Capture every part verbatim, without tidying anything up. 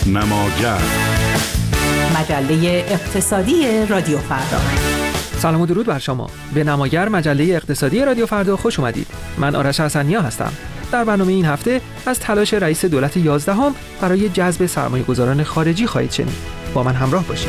نماگر، مجله اقتصادی رادیو فردا. سلام و درود بر شما. به نماگر، مجله اقتصادی رادیو فردا خوش اومدید. من آرش حسنیا هستم. در برنامه این هفته از تلاش رئیس دولت یازدهم برای جذب سرمایه‌گذاران خارجی خواهید شنید. با من همراه باشید.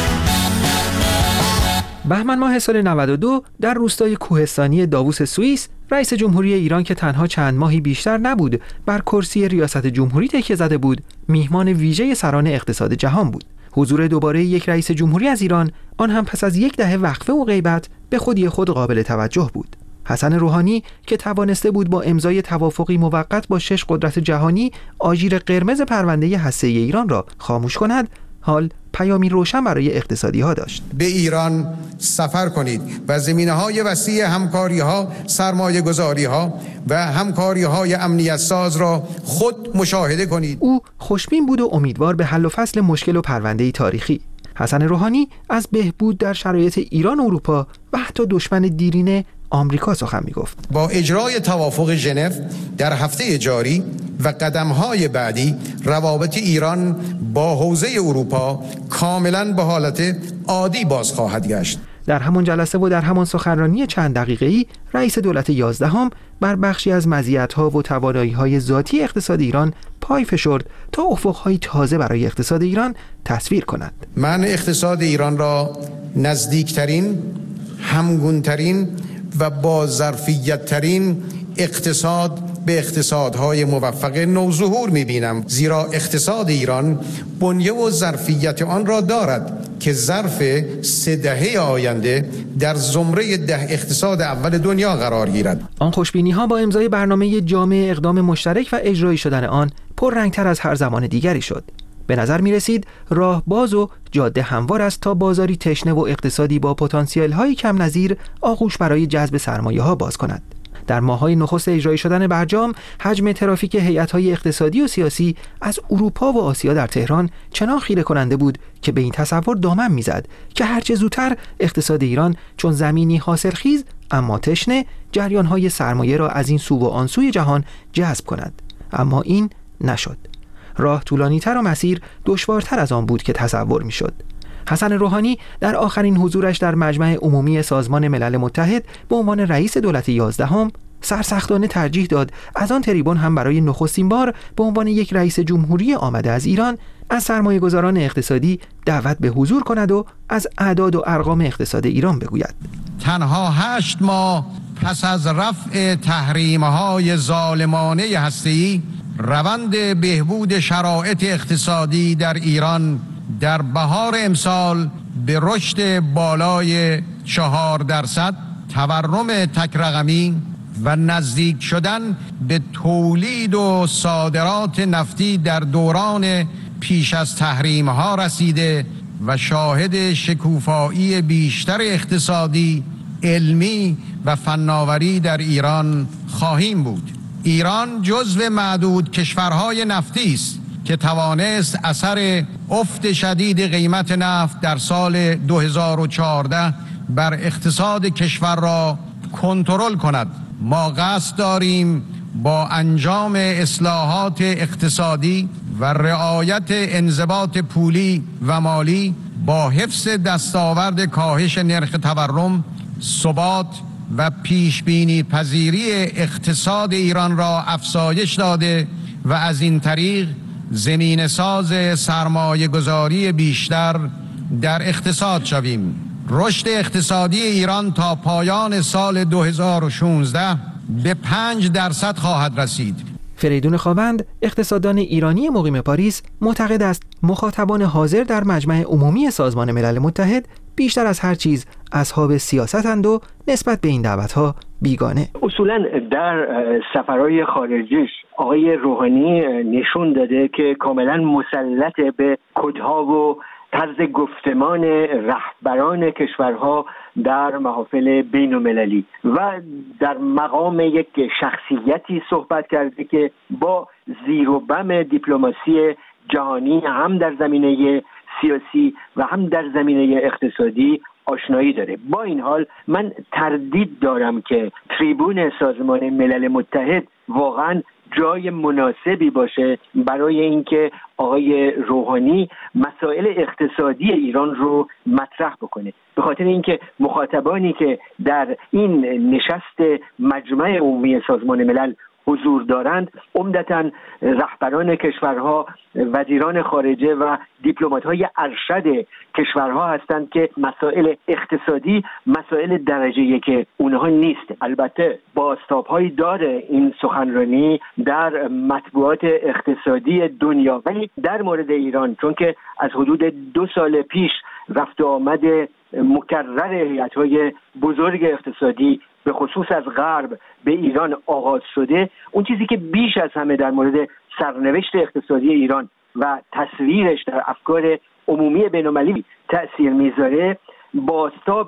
بهمن ماه سال نود و دو در روستای کوهستانی داووس سوئیس، رئیس جمهوری ایران که تنها چند ماهی بیشتر نبود بر کرسی ریاست جمهوری تکیه زده بود، میهمان ویژه سران اقتصاد جهان بود. حضور دوباره یک رئیس جمهوری از ایران، آن هم پس از یک دهه وقفه و غیبت، به خودی خود قابل توجه بود. حسن روحانی که توانسته بود با امضای توافقی موقت با شش قدرت جهانی آژیر قرمز پرونده هسته‌ای ایران را خاموش کند، حال پیامی روشن برای اقتصادی ها داشت. به ایران سفر کنید و زمینه‌های وسیع همکاری‌ها، سرمایه‌گذاری‌ها و همکاری‌های امنیت ساز را خود مشاهده کنید. او خوشبین بود و امیدوار به حل و فصل مشکل و پرونده تاریخی. حسن روحانی از بهبود در شرایط ایران و اروپا و حتی دشمن دیرینه آمریکا سخن می‌گفت. با اجرای توافق ژنو در هفته جاری و قدم‌های بعدی، روابط ایران با حوزه اروپا کاملاً به حالت عادی باز خواهد گشت. در همان جلسه و در همان سخنرانی چند دقیقه‌ای، رئیس دولت یازدهم بر بخشی از مزیت‌ها و توانایی‌های ذاتی اقتصاد ایران پای فشرد تا افق‌های تازه برای اقتصاد ایران تصویر کند. من اقتصاد ایران را نزدیکترین، همگونترین و با ظرفیت‌ترین اقتصاد به اقتصادهای موفق نوظهور می‌بینم، زیرا اقتصاد ایران بنیه و ظرفیت آن را دارد که ظرف سه دهه آینده در زمره ده اقتصاد اول دنیا قرار گیرد. آن خوشبینی‌ها با امضای برنامه جامع اقدام مشترک و اجرایی شدن آن پررنگ‌تر از هر زمان دیگری شد. به نظر می رسید راه باز و جاده هموار است تا بازاری تشنه و اقتصادی با پتانسیل های کم نظیر آغوش برای جذب سرمایه ها باز کند. در ماه‌های نخست اجرایی شدن برجام، حجم ترافیک هیئت‌های اقتصادی و سیاسی از اروپا و آسیا در تهران چنان خیره کننده بود که به این تصور دامن می‌زد که هرچه زودتر اقتصاد ایران چون زمینی حاصلخیز اما تشنه جریان‌های سرمایه را از این سو و آن سوی جهان جذب کند. اما این نشد. راه طولانی‌تر و مسیر دشوارتر از آن بود که تصور می‌شد. حسن روحانی در آخرین حضورش در مجمع عمومی سازمان ملل متحد به عنوان رئیس دولت یازدهم سرسختانه ترجیح داد از آن تریبون هم برای نخستین بار به عنوان یک رئیس جمهوری آمده از ایران از سرمایه‌گذاران اقتصادی دعوت به حضور کند و از اعداد و ارقام اقتصاد ایران بگوید. تنها هشت ماه پس از رفع تحریم‌های ظالمانه هسته‌ای، روند بهبود شرایط اقتصادی در ایران در بهار امسال به رشد بالای چهار درصد، تورم تک رقمی و نزدیک شدن به تولید و صادرات نفتی در دوران پیش از تحریم ها رسیده و شاهد شکوفایی بیشتر اقتصادی، علمی و فناوری در ایران خواهیم بود. ایران جزو معدود کشورهای نفتی است که توانست اثر افت شدید قیمت نفت در سال دو هزار و چهارده بر اقتصاد کشور را کنترل کند. ما قصد داریم با انجام اصلاحات اقتصادی و رعایت انضباط پولی و مالی با حفظ دستاورد کاهش نرخ تورم، ثبات و پیش بینی پذیری اقتصاد ایران را افزایش داده و از این طریق زمین ساز سرمایه گذاری بیشتر در اقتصاد شویم. رشد اقتصادی ایران تا پایان سال دو هزار و شانزده به پنج درصد خواهد رسید. فریدون خوابند، اقتصاددان ایرانی مقیم پاریس، معتقد است مخاطبان حاضر در مجمع عمومی سازمان ملل متحد بیشتر از هر چیز اصحاب سیاستند و نسبت به این دعوت‌ها بیگانه. اصولاً در سفرهای خارجیش آقای روحانی نشون داده که کاملاً مسلط به کدها و طرز گفتمان رهبران کشورها در محافل بین المللی و در مقام یک شخصیتی صحبت کرده که با زیر و بم دیپلماسی جهانی هم در زمینه سیاسی و هم در زمینه اقتصادی آشنایی داره. با این حال من تردید دارم که تریبون سازمان ملل متحد واقعا جای مناسبی باشه برای اینکه آقای روحانی مسائل اقتصادی ایران رو مطرح بکنه، به خاطر اینکه مخاطبانی که در این نشست مجمع عمومی سازمان ملل حضور دارند عمدتاً رهبران کشورها، وزیران خارجه و دیپلمات‌های ارشد کشورها هستند که مسائل اقتصادی مسائل درجه یک اونها نیست. البته بازتاب‌هایی داره این سخنرانی در مطبوعات اقتصادی دنیا، ولی در مورد ایران چون که از حدود دو سال پیش رفت و آمد مکرر هیئت‌های بزرگ اقتصادی به خصوص از غرب به ایران آغاز شده، اون چیزی که بیش از همه در مورد سرنوشت اقتصادی ایران و تصویرش در افکار عمومی بین‌المللی تأثیر میذاره بازتاب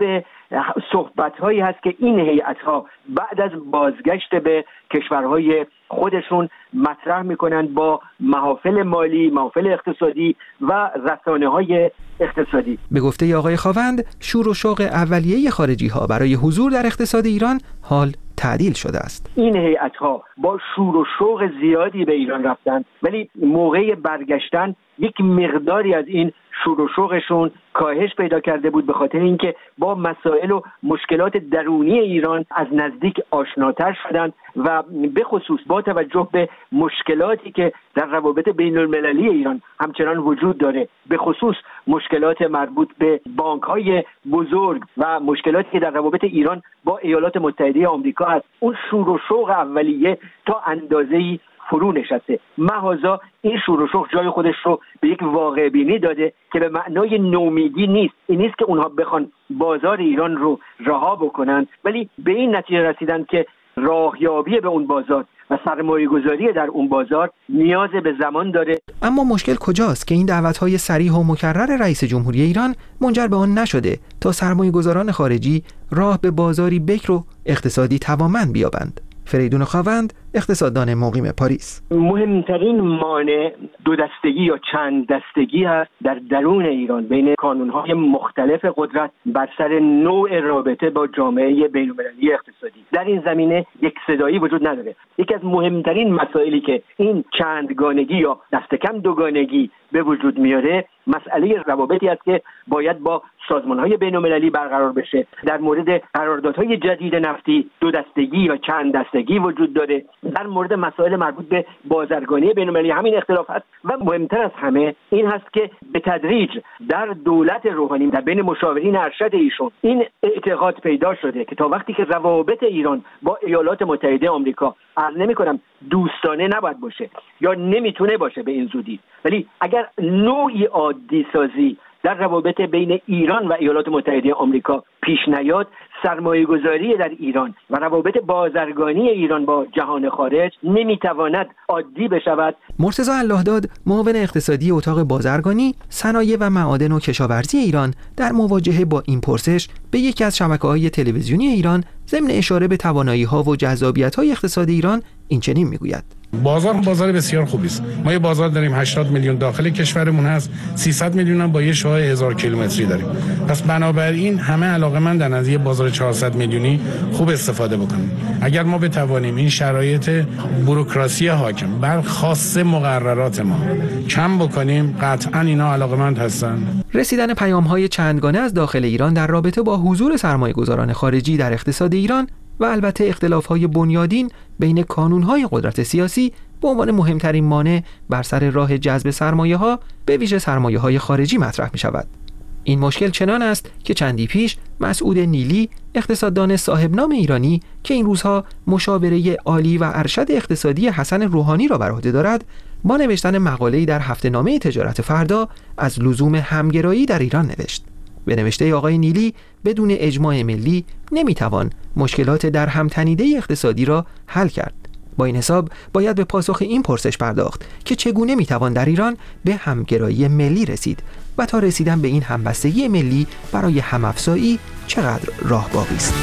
صحبت‌هایی هست که این هیئت‌ها بعد از بازگشت به کشورهای خودشون مطرح میکنند با محافل مالی، محافل اقتصادی و رسانه‌های اقتصادی. به گفته آقای خاوند، شور و شوق اولیه خارجی‌ها برای حضور در اقتصاد ایران حال تعدیل شده است. این هیئت‌ها با شور و شوق زیادی به ایران رفتند، ولی موقع برگشتن یک مقداری از این شور و شوقشون کاهش پیدا کرده بود، به خاطر اینکه با مسائل و مشکلات درونی ایران از نزدیک آشناتر شدند و به خصوص با توجه به مشکلاتی که در روابط بین المللی ایران همچنان وجود داره، به خصوص مشکلات مربوط به بانک‌های بزرگ و مشکلاتی که در روابط ایران با ایالات متحده آمریکا هست، اون شور و شوق اولیه تا اندازه‌ای فرو نشسته. محضا این شور و شوق جای خودش رو به یک واقع بینی داده که به معنای نومیدی نیست. این نیست که اونها بخوان بازار ایران رو رها بکنن، ولی به این نتیجه رسیدن که راهیابی به اون بازار و سرمایه گذاری در اون بازار نیاز به زمان داره. اما مشکل کجاست که این دعوت‌های صریح و مکرر رئیس جمهوری ایران منجر به آن نشده تا سرمایه گذاران خارجی راه به بازاری بکر و اقتصادی توانمند بیابند؟ فریدون خاوند، اقتصاددان مقیم پاریس: مهمترین مانع دو دستگی یا چند دستگی هست در درون ایران بین کانونهای مختلف قدرت بر سر نوع رابطه با جامعه بین‌المللی اقتصادی. در این زمینه یک صدایی وجود نداره. یکی از مهمترین مسائلی که این چندگانگی یا دست کم دوگانگی به وجود میاره مسئله روابطی است که باید با سازمان‌های بین‌المللی برقرار بشه. در مورد قراردادهای جدید نفتی دو دستگی یا چند دستگی وجود داره. در مورد مسائل مربوط به بازرگانی بین‌المللی همین اختلاف هست و مهمتر از همه این هست که به تدریج در دولت روحانی در بین مشاورین ارشد ایشون این اعتقاد پیدا شده که تا وقتی که روابط ایران با ایالات متحده آمریکا عرض نمی‌کنم دوستانه نباید باشه یا نمیتونه باشه به این زودی، ولی اگر نوعی عادی سازی در روابط بین ایران و ایالات متحده آمریکا پیش نیاد، سرمایه گذاری در ایران و روابط بازرگانی ایران با جهان خارج نمیتواند عادی بشود. مرتضی اللهداد، معاون اقتصادی اتاق بازرگانی، صنایع و معادن و کشاورزی ایران، در مواجهه با این پرسش به یکی از شبکه‌های تلویزیونی ایران ضمن اشاره به توانایی‌ها و جذابیت‌های اقتصاد ایران این چنین میگوید: بازار بازار بسیار خوبی است. ما یه بازار داریم هشتاد میلیون داخل کشورمون هست، سیصد میلیون هم با یه شاه هزار کیلومتری داریم. پس بنابراین همه علاقه‌مندن از یه بازار چهارصد میلیونی خوب استفاده بکنیم. اگر ما بتوانیم این شرایط بوروکراسی حاکم بر خاص مقررات ما کم بکنیم، قطعاً اینا علاقه‌مند هستن. رسیدن پیام‌های چندگانه از داخل ایران در رابطه با حضور سرمایه‌گذاران خارجی در اقتصاد ایران و البته اختلاف‌های بنیادین بین کانون‌های قدرت سیاسی به عنوان مهمترین مانع بر سر راه جذب سرمایه‌ها به ویژه سرمایه‌های خارجی مطرح می‌شود. این مشکل چنان است که چندی پیش مسعود نیلی، اقتصاددان صاحب نام ایرانی که این روزها مشاوره عالی و ارشد اقتصادی حسن روحانی را بر عهده دارد، با نوشتن مقاله‌ای در هفته‌نامه تجارت فردا از لزوم همگرایی در ایران نوشت. به نوشته آقای نیلی، بدون اجماع ملی نمیتوان مشکلات در هم تنیده اقتصادی را حل کرد. با این حساب باید به پاسخ این پرسش پرداخت که چگونه میتوان در ایران به همگرایی ملی رسید و تا رسیدن به این همبستگی ملی برای همافزایی چقدر راه باقی است.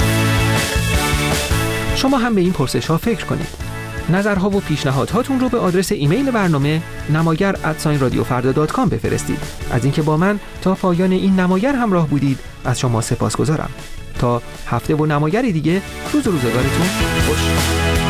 شما هم به این پرسش ها فکر کنید. نظرها و پیشنهادهاتون رو به آدرس ایمیل برنامه نماگر ات رادیو فردا دات کام بفرستید. از اینکه با من تا پایان این نماگر همراه بودید از شما سپاسگزارم. تا هفته و نماگری دیگه، روز و روزگارتون خوش.